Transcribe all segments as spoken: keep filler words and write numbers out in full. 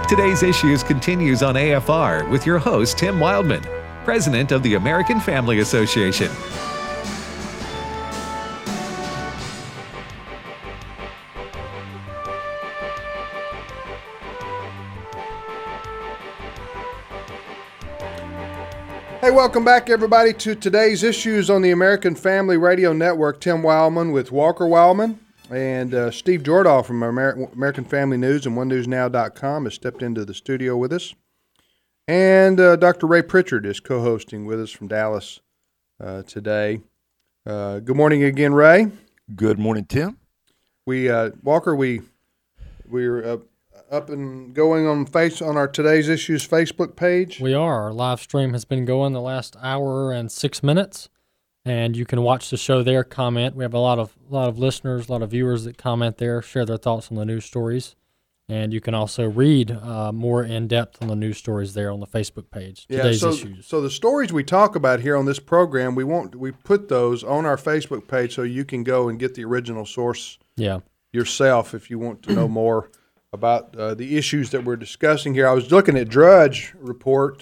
Today's Issues continues on A F R with your host, Tim Wildman, President of the American Family Association. Hey, welcome back, everybody, to today's Issues on the American Family Radio Network. Tim Wildman with Walker Wildman, and uh, Steve Jordahl from Amer- American Family News and one news now dot com has stepped into the studio with us. And uh, Doctor Ray Pritchard is co-hosting with us from Dallas uh, today. Uh, good morning again, Ray. Good morning, Tim. We uh, Walker, we we're uh, up and going on face on our Today's Issues Facebook page. We are. Our live stream has been going the last hour and six minutes, and you can watch the show there, comment. We have a lot of a lot of listeners, a lot of viewers that comment there, share their thoughts on the news stories, and you can also read uh, more in depth on the news stories there on the Facebook page. Today's yeah, so, Issues. So the stories we talk about here on this program, we won't we put those on our Facebook page so you can go and get the original source. Yeah. yourself if you want to know more about uh, the issues that we're discussing here. I was looking at Drudge Report,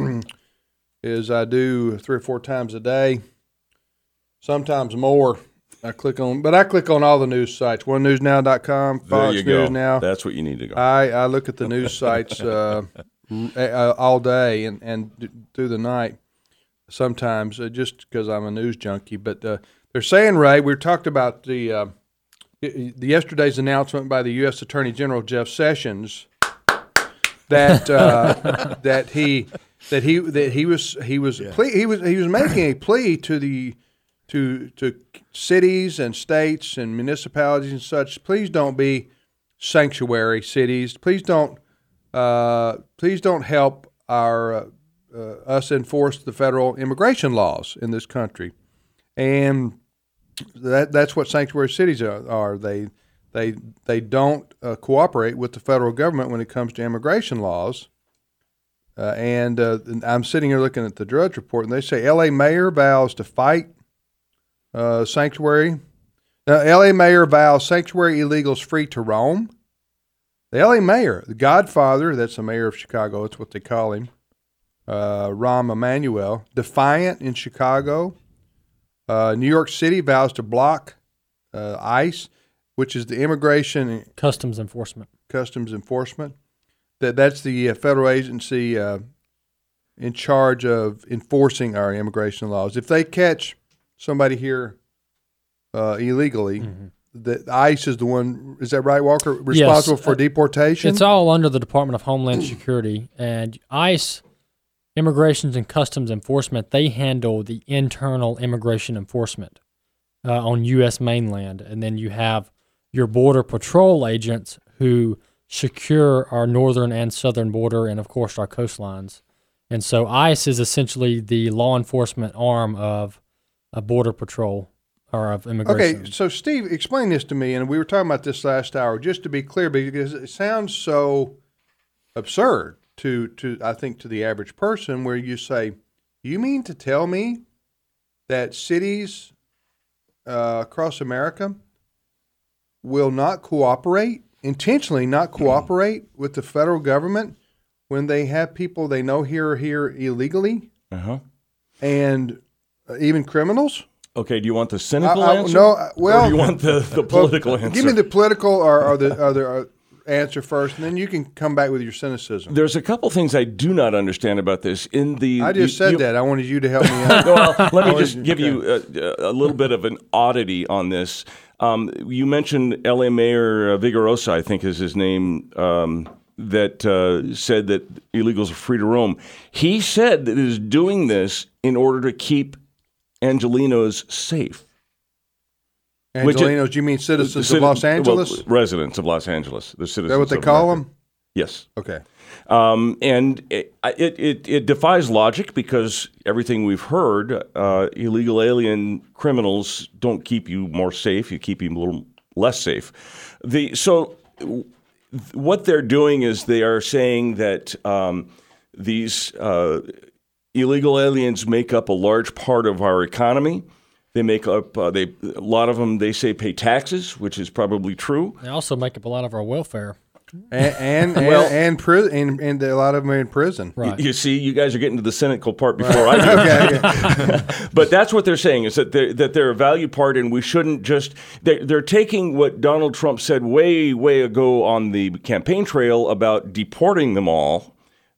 as I do three or four times a day, sometimes more. I click on, but I click on all the news sites, one news now dot com, Fox there you News go. Now. That's what you need to go. I, I look at the news sites uh, all day and, and through the night sometimes, uh, just because I'm a news junkie. But uh, they're saying, Ray, we talked about the uh, the yesterday's announcement by the U S Attorney General Jeff Sessions that uh, that he that he that he was he was yeah. plea, he was he was making a plea to the to to cities and states and municipalities and such. Please don't be sanctuary cities. Please don't uh, please don't help our uh, uh, us enforce the federal immigration laws in this country. And That that's what sanctuary cities are. are. They they they don't uh, cooperate with the federal government when it comes to immigration laws. Uh, and uh, I'm sitting here looking at the Drudge Report, and they say L A mayor vows to fight uh, sanctuary. Uh, L A mayor vows sanctuary illegals free to roam. The L A mayor, the Godfather, that's the mayor of Chicago. That's what they call him. Uh, Rahm Emanuel, defiant in Chicago. Uh, New York City vows to block uh, ICE, which is the Immigration Customs Enforcement. Customs Enforcement. That that's the uh, federal agency uh, in charge of enforcing our immigration laws. If they catch somebody here uh, illegally, mm-hmm. the ICE is the one. Is that right, Walker? Responsible yes. for deportation. It's all under the Department of Homeland Security, and ICE. Immigration and Customs Enforcement, they handle the internal immigration enforcement uh, on U S mainland. And then you have your Border Patrol agents who secure our northern and southern border and, of course, our coastlines. And so ICE is essentially the law enforcement arm of a Border Patrol or of immigration. Okay, so Steve, explain this to me. And we were talking about this last hour, just to be clear, because it sounds so absurd. To, to I think to the average person, where you say, you mean to tell me that cities uh, across America will not cooperate, intentionally not cooperate with the federal government when they have people they know here or here illegally, uh-huh. and uh, even criminals? Okay, do you want the cynical I, I, answer? No, well, or do you want the, the political well, answer? Give me the political or, or the other. Uh, answer first, and then you can come back with your cynicism. There's a couple things I do not understand about this. In the I just you, said you, that. I wanted you to help me out. Well, let me just wanted, give okay. you a, a little bit of an oddity on this. Um, you mentioned L A Mayor Vigorosa, I think is his name, um, that uh, said that illegals are free to roam. He said that he is doing this in order to keep Angelenos safe. Angelenos, it, do you mean citizens citi- of Los Angeles? Well, residents of Los Angeles. The citizens. Is that what they of call America. them? Yes. Okay. Um, and it, it, it, it defies logic because everything we've heard, uh, illegal alien criminals don't keep you more safe. You keep you a little less safe. The So what they're doing is they are saying that um, these uh, illegal aliens make up a large part of our economy. They make up, uh, they a lot of them, they say, pay taxes, which is probably true. They also make up a lot of our welfare. and and Well- and, and, pri- and and a lot of them are in prison. Right. You see, you guys are getting to the cynical part before I do. Okay, okay. But that's what they're saying, is that they're, that they're a value part, and we shouldn't just they're, they're taking what Donald Trump said way, way ago on the campaign trail about deporting them all,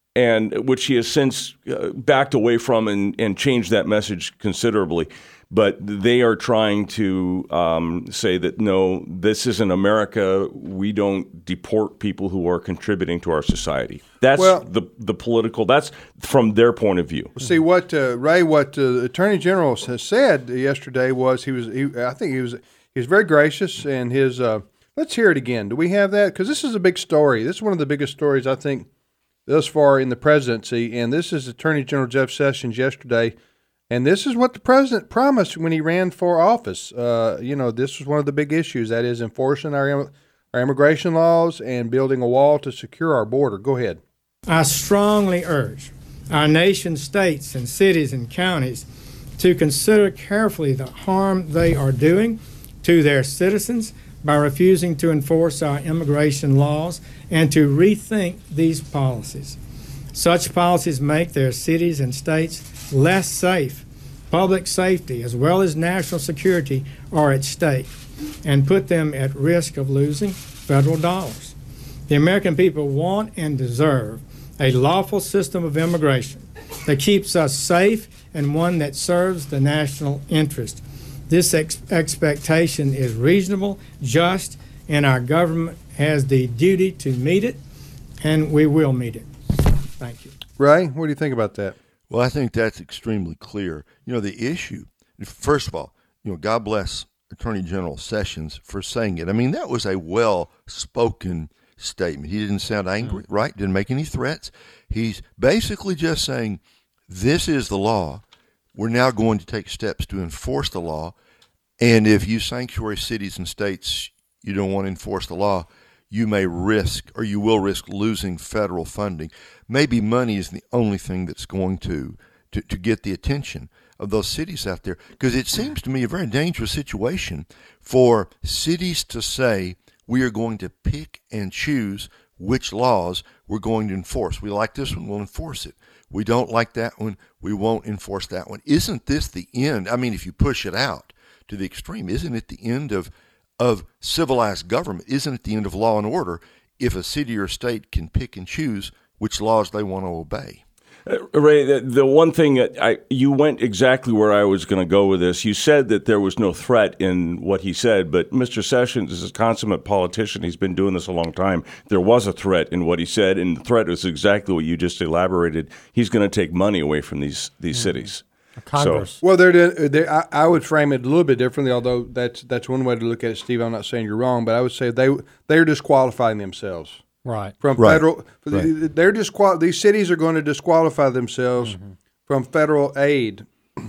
and which he has since uh, backed away from and, and changed that message considerably. But they are trying to um, say that, no, this isn't America. We don't deport people who are contributing to our society. That's Well- the the political, that's from their point of view. See what uh, Ray, what uh, the Attorney General has said yesterday was he was. He, I think he was. He was very gracious, and his. Uh, let's hear it again. Do we have that? Because this is a big story. This is one of the biggest stories I think thus far in the presidency, and this is Attorney General Jeff Sessions yesterday. And this is what the president promised when he ran for office. Uh, you know, this was one of the big issues, that is enforcing our, our immigration laws and building a wall to secure our border. Go ahead. I strongly urge our nation's states and cities and counties to consider carefully the harm they are doing to their citizens by refusing to enforce our immigration laws and to rethink these policies. Such policies make their cities and states less safe. Public safety as well as national security are at stake and put them at risk of losing federal dollars. The American people want and deserve a lawful system of immigration that keeps us safe and one that serves the national interest. This ex- expectation is reasonable, just, and our government has the duty to meet it, and we will meet it. Thank you. Ray, what do you think about that? Well, I think that's extremely clear. You know, the issue, first of all, you know, God bless Attorney General Sessions for saying it. I mean, that was a well-spoken statement. He didn't sound angry, mm-hmm. right? Didn't make any threats. He's basically just saying, this is the law. We're now going to take steps to enforce the law. And if you sanctuary cities and states, you don't want to enforce the law, you may risk, or you will risk, losing federal funding. Maybe money is the only thing that's going to, to, to get the attention of those cities out there. Because it seems to me a very dangerous situation for cities to say, we are going to pick and choose which laws we're going to enforce. We like this one, we'll enforce it. We don't like that one, we won't enforce that one. Isn't this the end? I mean, if you push it out to the extreme, isn't it the end of of civilized government? Isn't it the end of law and order if a city or state can pick and choose which laws they want to obey? Uh, Ray, the, the one thing that I you went exactly where I was going to go with this. You said that there was no threat in what he said, but Mister Sessions is a consummate politician. He's been doing this a long time. There was a threat in what he said, and the threat was exactly what you just elaborated. He's going to take money away from these these mm-hmm. cities. Congress. So, well, they're, they're, I, I would frame it a little bit differently, although that's that's one way to look at it, Steve. I'm not saying you're wrong, but I would say they they're disqualifying themselves. Right. From right. federal, right. they're disqual. These cities are going to disqualify themselves mm-hmm. from federal aid,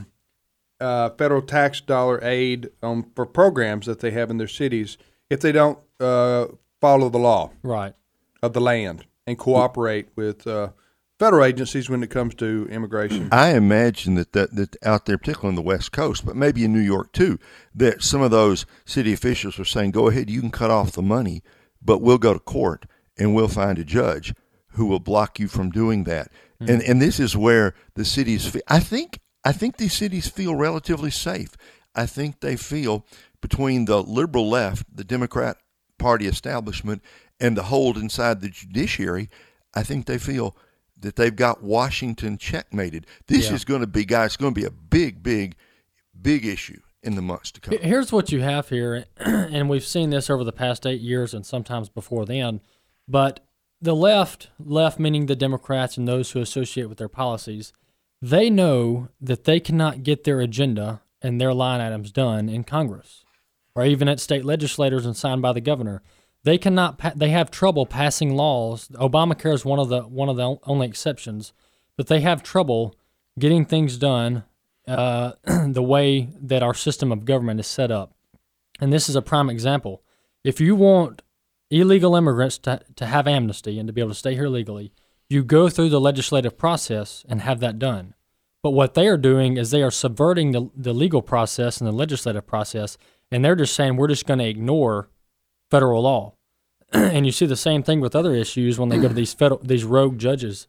uh, federal tax dollar aid um, for programs that they have in their cities if they don't uh, follow the law right. of the land and cooperate with uh, federal agencies when it comes to immigration. I imagine that, that that out there, particularly on the West Coast, but maybe in New York too, that some of those city officials are saying, go ahead, you can cut off the money, but we'll go to court and we'll find a judge who will block you from doing that. Mm-hmm. And and this is where the cities feel, I think I think these cities feel relatively safe. I think they feel between the liberal left, the Democrat Party establishment, and the hold inside the judiciary, I think they feel that they've got Washington checkmated. This yeah. is going to be, guys, it's going to be a big, big, big issue in the months to come. Here's what you have here, and we've seen this over the past eight years and sometimes before then, but the left, left meaning the Democrats and those who associate with their policies, they know that they cannot get their agenda and their line items done in Congress or even at state legislators and signed by the governor. They cannot. Pa- they have trouble passing laws. Obamacare is one of the one of the only exceptions, but they have trouble getting things done uh, the way that our system of government is set up. And this is a prime example. If you want illegal immigrants to to have amnesty and to be able to stay here legally, you go through the legislative process and have that done. But what they are doing is they are subverting the the legal process and the legislative process, and they're just saying we're just going to ignore federal law. and you see the same thing with other issues when they go to these federal, these rogue judges,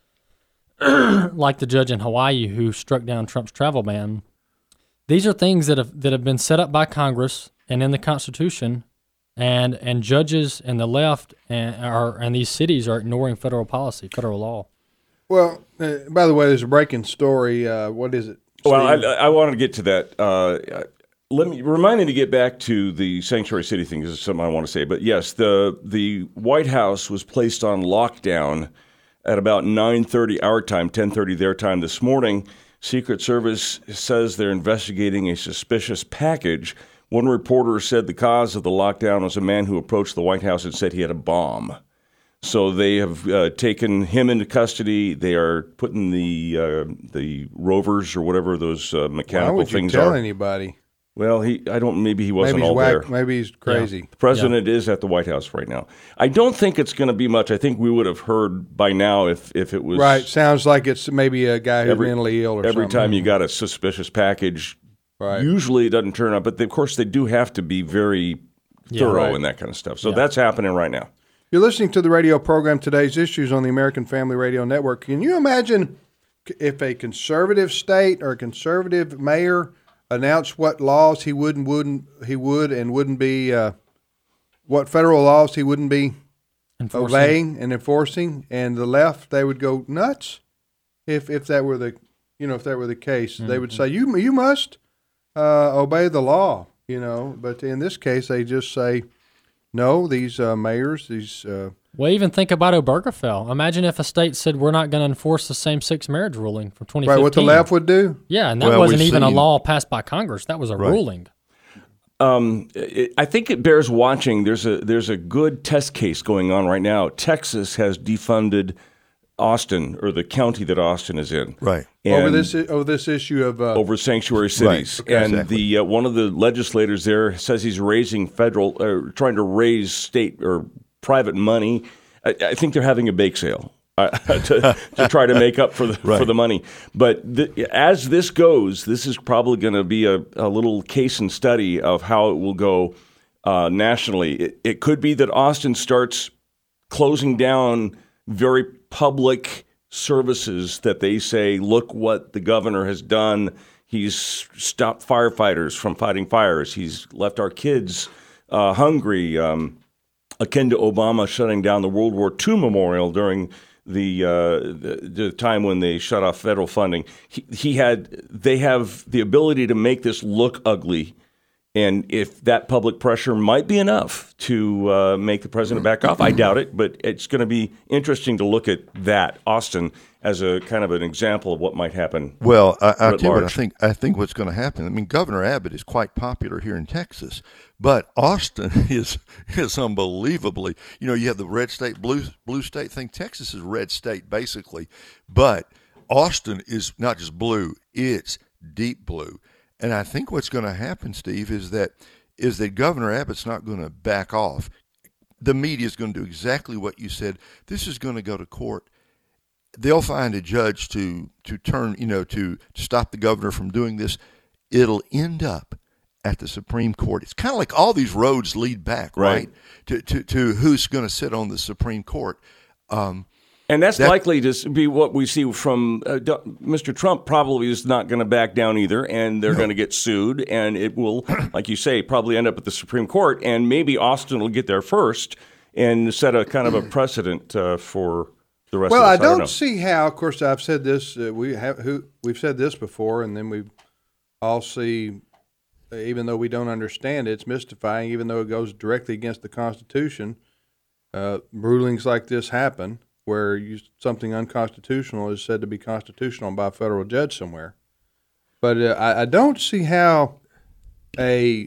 like the judge in Hawaii who struck down Trump's travel ban. These are things that have that have been set up by Congress and in the Constitution, and and judges and the left and are and these cities are ignoring federal policy, federal law. Well, uh, by the way, there's a breaking story. Uh, what is it? Well, I, Steve? I wanted to get to that. Uh, let me remind me to get back to the sanctuary city thing. This is something I want to say. But yes, the the White House was placed on lockdown at about nine thirty our time, ten thirty their time this morning. Secret Service says they're investigating a suspicious package. One reporter said the cause of the lockdown was a man who approached the White House and said he had a bomb. So they have uh, taken him into custody. They are putting the uh, the rovers or whatever those uh, mechanical Why would you things tell are. anybody? Well, he I don't. Maybe he wasn't Maybe he's all whack, there. Maybe he's crazy. Yeah. The president is at the White House right now. I don't think it's going to be much. I think we would have heard by now if, if it was Right. Sounds like it's maybe a guy who's Every- mentally ill or every something. time you got a suspicious package. Right. Usually it doesn't turn up, but they, of course they do have to be very thorough right. and that kind of stuff. So Yeah. that's happening right now. You're listening to the radio program Today's Issues on the American Family Radio Network. Can you imagine if a conservative state or a conservative mayor announced what laws he would and wouldn't he would and wouldn't be uh, what federal laws he wouldn't be Enforcing. obeying and enforcing, and the left they would go nuts if if that were the you know if that were the case. Mm-hmm. They would say you you must uh, obey the law, you know. But in this case, they just say no. These uh, mayors, these uh, Well, even think about Obergefell. Imagine if a state said we're not going to enforce the same-sex marriage ruling from twenty fifteen. right what the left would do. Yeah, and that Well, wasn't we've even a seen- law passed by Congress. That was a Right. ruling. Um, it, I think it bears watching. There's a there's a good test case going on right now. Texas has defunded Austin, or the county that Austin is in, Right. Over And- this over this issue of uh, over sanctuary cities, Okay. and Exactly. the uh, one of the legislators there says he's raising federal, uh, trying to raise state or private money. I, I think they're having a bake sale uh, to, to try to make up for the Right. for the money. But the, as this goes, this is probably going to be a, a little case and study of how it will go uh, nationally. It, it could be that Austin starts closing down very public services that they say, look what the governor has done. He's stopped firefighters from fighting fires. He's left our kids uh, hungry, um, akin to Obama shutting down the World War Two memorial during the, uh, the the time when they shut off federal funding. He, he had they have the ability to make this look ugly. And if that public pressure might be enough to uh, make the president back off, I doubt it. But it's going to be interesting to look at that, Austin, as a kind of an example of what might happen. Well, I, I'll at tell you what I large. think. I think what's going to happen. I mean, Governor Abbott is quite popular here in Texas, but Austin is is unbelievably. You know, you have the red state, blue blue state thing. Texas is red state basically, but Austin is not just blue; it's deep blue. And I think what's going to happen, Steve, is that is that Governor Abbott's not going to back off. The media is going to do exactly what you said. This is going to go to court. They'll find a judge to to turn, you know, to, to stop the governor from doing this. It'll end up at the Supreme Court. It's kind of like all these roads lead back, right? Right. To, to to who's going to sit on the Supreme Court. Um, And that's That- likely to be what we see from uh, D- Mister Trump. Probably is not going to back down either, and they're going to get sued, and it will, like you say, probably end up at the Supreme Court, and maybe Austin will get there first and set a kind of a precedent uh, for the rest Well, of I us. I don't don't know. see how. Of course, I've said this. Uh, we have who we've said this before, and then we all see. uh, Even though we don't understand it, it's mystifying. Even though it goes directly against the Constitution, uh, rulings like this happen, where you, something unconstitutional is said to be constitutional by a federal judge somewhere. But uh, I, I don't see how a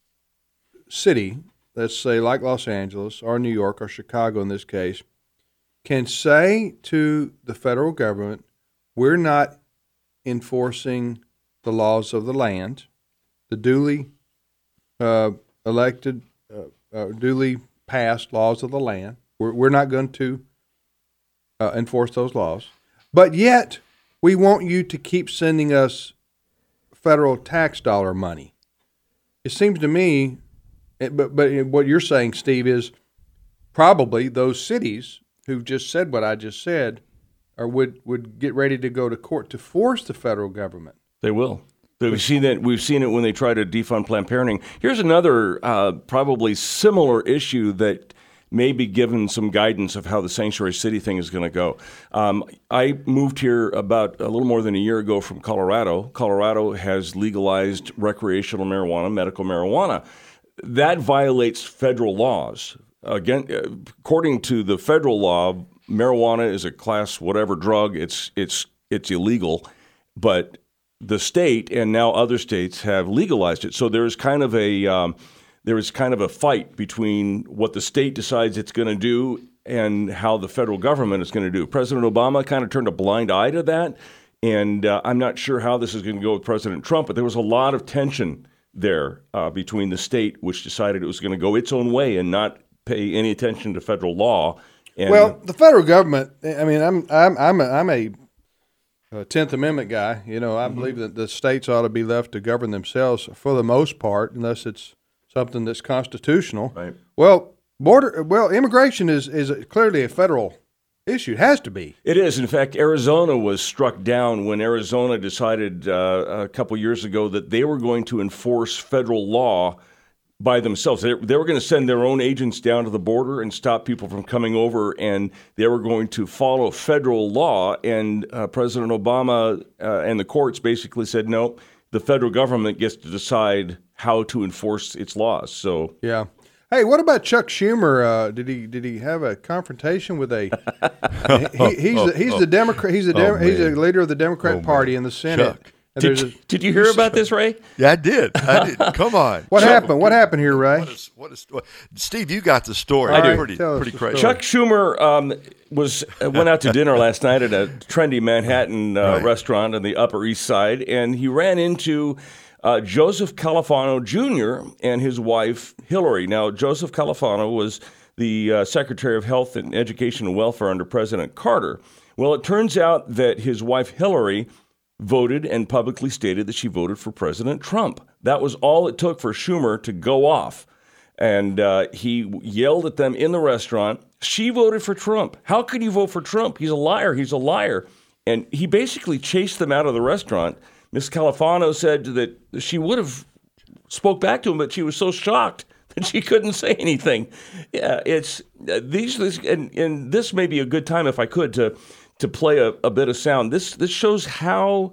city, let's say like Los Angeles or New York or Chicago in this case, can say to the federal government, we're not enforcing the laws of the land, the duly uh, elected, uh, uh, duly passed laws of the land. We're, we're not going to uh, enforce those laws. But yet, we want you to keep sending us federal tax dollar money. It seems to me, it- but, but what you're saying, Steve, is probably those cities who just said what I just said, or would would get ready to go to court to force the federal government. They will. We've seen that. We've seen it when they try to defund Planned Parenthood. Here's another uh, probably similar issue that may be given some guidance of how the sanctuary city thing is going to go. Um, I moved here about a little more than a year ago from Colorado. Colorado has legalized recreational marijuana, medical marijuana. That violates federal laws. Again, according to the federal law, marijuana is a class whatever drug. It's it's it's illegal, but the state and now other states have legalized it. So there's kind of a um, there is kind of a fight between what the state decides it's going to do and how the federal government is going to do. President Obama kind of turned a blind eye to that, and uh, I'm not sure how this is going to go with President Trump, but there was a lot of tension there uh, between the state, which decided it was going to go its own way and not pay any attention to federal law. And well, the federal government, I mean, I'm I'm I'm a, I'm a Uh, Tenth Amendment guy. You know, I mm-hmm. believe that the states ought to be left to govern themselves for the most part, unless it's something that's constitutional. Right. Well, border, well, immigration is is clearly a federal issue. It has to be. It is. In fact, Arizona was struck down when Arizona decided uh, a couple years ago that they were going to enforce federal law by themselves. They, they were going to send their own agents down to the border and stop people from coming over, and they were going to follow federal law. And uh, President Obama uh, and the courts basically said, no, the federal government gets to decide how to enforce its laws. So yeah. Hey, what about Chuck Schumer? Uh, did he did he have a confrontation with a? he, he's oh, the, he's oh, the Democrat. He's the oh, Dem- he's the man. leader of the Democrat Oh, Party man. in the Senate. Chuck. And Did, there's a- did you hear about this, Ray? Yeah, I did. I did. Come on. What Chuck, happened? What happened here, Ray? What is, what is, what, Steve, you got the story. I do. Pretty, Tell us pretty the crazy. story. Chuck Schumer um, was uh, went out to dinner last night at a trendy Manhattan uh, Right. restaurant on the Upper East Side, and he ran into uh, Joseph Califano Junior and his wife, Hillary. Now, Joseph Califano was the uh, Secretary of Health and Education and Welfare under President Carter. Well, it turns out that his wife, Hillary, voted and publicly stated that she voted for President Trump. That was all it took for Schumer to go off. And uh, he yelled at them in the restaurant, she voted for Trump. How could you vote for Trump? He's a liar. He's a liar. And he basically chased them out of the restaurant. Miss Califano said that she would have spoke back to him, but she was so shocked that she couldn't say anything. Yeah, it's uh, these, this, and, and this may be a good time, if I could, to to play a, a bit of sound. This this shows how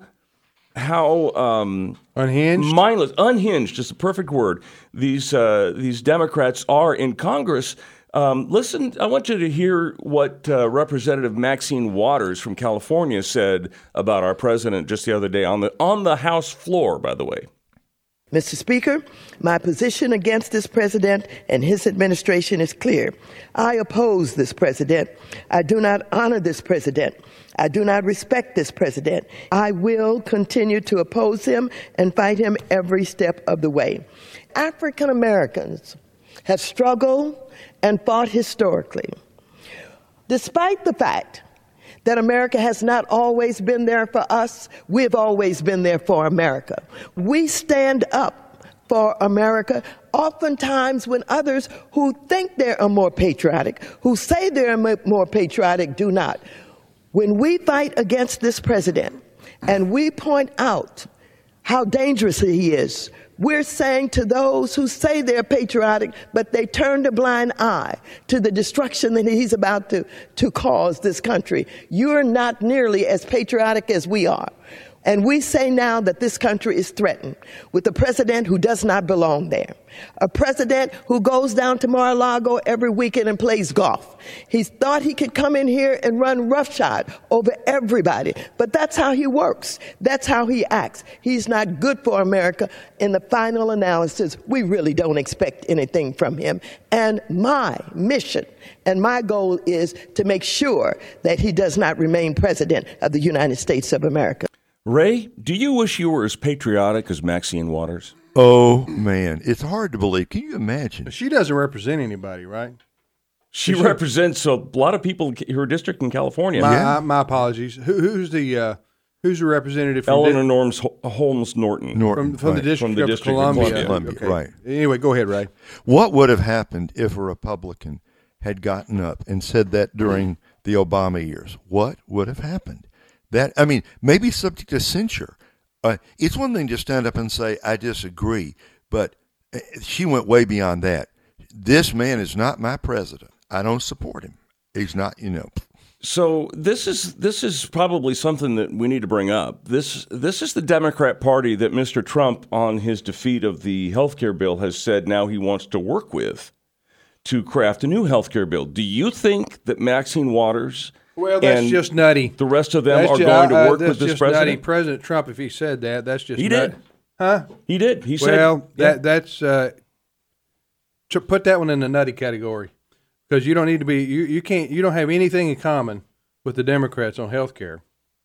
how um, Unhinged? mindless, unhinged is the perfect word. These uh, these Democrats are in Congress. Um, listen, I want you to hear what uh, Representative Maxine Waters from California said about our president just the other day on the on the House floor, by the way. Mister Speaker, my position against this president and his administration is clear. I oppose this president. I do not honor this president. I do not respect this president. I will continue to oppose him and fight him every step of the way. African Americans have struggled and fought historically. Despite the fact that America has not always been there for us, we've always been there for America. We stand up for America oftentimes when others who think they are more patriotic, who say they're more patriotic, do not. When we fight against this president and we point out how dangerous he is, we're saying to those who say they're patriotic, but they turned a blind eye to the destruction that he's about to, to cause this country. You're not nearly as patriotic as we are. And we say now that this country is threatened with a president who does not belong there. A president who goes down to Mar-a-Lago every weekend and plays golf. He thought he could come in here and run roughshod over everybody. But that's how he works. That's how he acts. He's not good for America. In the final analysis, we really don't expect anything from him. And my mission and my goal is to make sure that he does not remain president of the United States of America. Ray, do you wish you were as patriotic as Maxine Waters? Oh, man. It's hard to believe. Can you imagine? She doesn't represent anybody, right? She represents a lot of people in her district in California. My, Yeah. uh, my apologies. Who, who's the uh, who's the representative from Eleanor di- Norms Holmes Norton. Norton, from, from the right. District From the of District of Columbia? Columbia. Columbia, Okay. right. Anyway, go ahead, Ray. What would have happened if a Republican had gotten up and said that during the Obama years, what would have happened? That I mean, maybe subject to censure. Uh, it's one thing to stand up and say, I disagree, but she went way beyond that. This man is not my president. I don't support him. He's not, you know. So this is this is probably something that we need to bring up. This this is the Democrat Party that Mister Trump, on his defeat of the health care bill, has said now he wants to work with to craft a new health care bill. Do you think that Maxine Waters Well, that's and just nutty. the rest of them That's are ju- going to uh, work that's with this just president? Nutty. President Trump, if he said that, that's just He nut- did. Huh? He did. He said, Well, yeah. that that's uh, to put that one in the nutty category, because you don't need to be you, you can't you don't have anything in common with the Democrats on health care,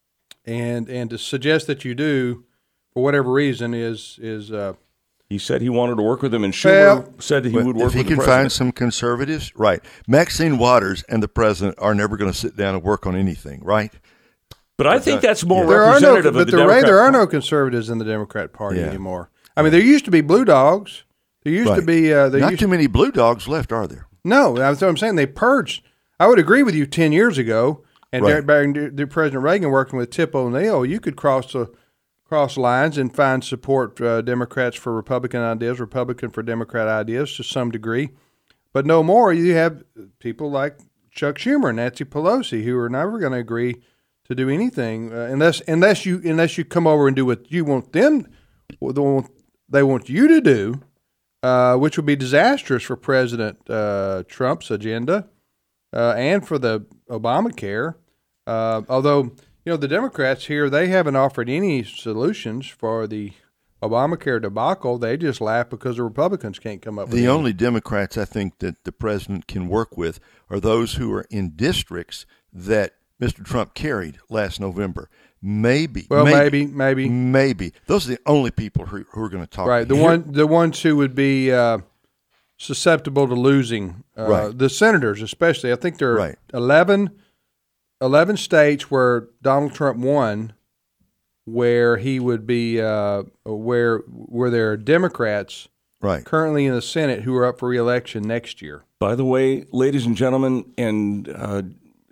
and and to suggest that you do for whatever reason is is uh, He said he wanted to work with him, and Schumer Well, said that he But would work if he with can the find president. some conservatives, right? Maxine Waters and the president are never going to sit down and work on anything, right? But I think that's more there are no representative but of the there, Ray, Democrat there are Party. no conservatives in the Democrat Party Yeah. anymore. I mean, there used to be blue dogs. There used to Right. be uh, there Not used too many blue dogs left, are there? No, that's what I'm saying. They purged. I would agree with you ten years ago, and Right. during, during President Reagan working with Tip O'Neill, you could cross the cross lines and find support uh, Democrats for Republican ideas, Republican for Democrat ideas to some degree. But no more. You have people like Chuck Schumer and Nancy Pelosi who are never going to agree to do anything uh, unless unless you unless you come over and do what you want them, what they want, they want you to do. Uh, which would be disastrous for President uh, Trump's agenda uh, and for the Obamacare. Uh, although, you know, the Democrats here, they haven't offered any solutions for the Obamacare debacle. They just laugh because the Republicans can't come up with The any. only Democrats I think that the president can work with are those who are in districts that Mister Trump carried last November. Maybe. Well, maybe, maybe. Maybe. Those are the only people who, who are going to talk. Right, the Here- one, the ones who would be uh, susceptible to losing, uh, Right. the senators especially. I think there are Right. eleven, eleven states where Donald Trump won, where he would be, uh, where where there are Democrats Right. currently in the Senate who are up for re-election next year. By the way, ladies and gentlemen, and uh,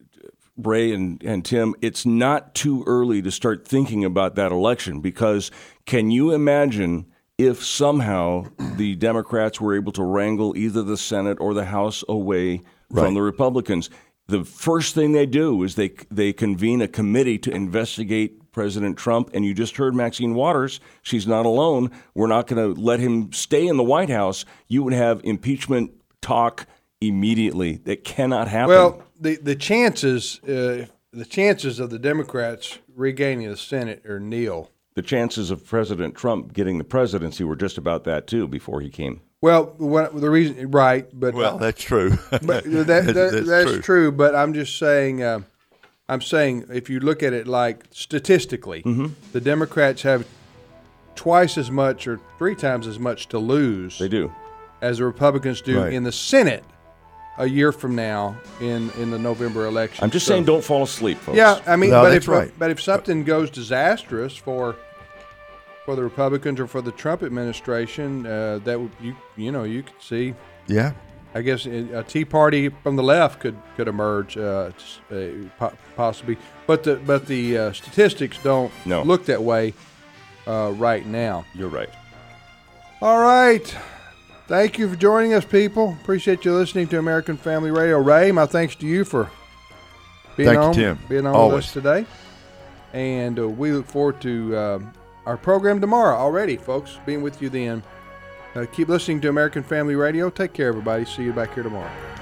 Ray and, and Tim, it's not too early to start thinking about that election, because can you imagine if somehow the Democrats were able to wrangle either the Senate or the House away Right. from the Republicans? The first thing they do is they they convene a committee to investigate President Trump. And you just heard Maxine Waters. She's not alone. We're not going to let him stay in the White House. You would have impeachment talk immediately. That cannot happen. Well, the the chances uh, the chances of the Democrats regaining the Senate are nil. the chances of President Trump getting the presidency were just about that too before he came. Well, what, the reason, right? But Well, that's true. but that, that, That's that's, true. true. But I'm just saying, uh, I'm saying if you look at it like statistically, Mm-hmm. the Democrats have twice as much or three times as much to lose They do. as the Republicans do Right. in the Senate a year from now in, in the November election. I'm just So- saying, don't fall asleep, folks. Yeah, I mean, No, but that's if right. but if something goes disastrous for for the Republicans or for the Trump administration, uh, that would you you know you could see. Yeah. I guess a Tea Party from the left could could emerge, uh, uh, po- possibly, but the but the uh, statistics don't No. look that way uh, right now. You're right. All right, thank you for joining us, people. Appreciate you listening to American Family Radio. Ray, my thanks to you for being Thank you, on Tim. being on Always. with us today, and uh, we look forward to uh, our program tomorrow. Already, folks, being with you then. Uh, keep listening to American Family Radio. Take care, everybody. See you back here tomorrow.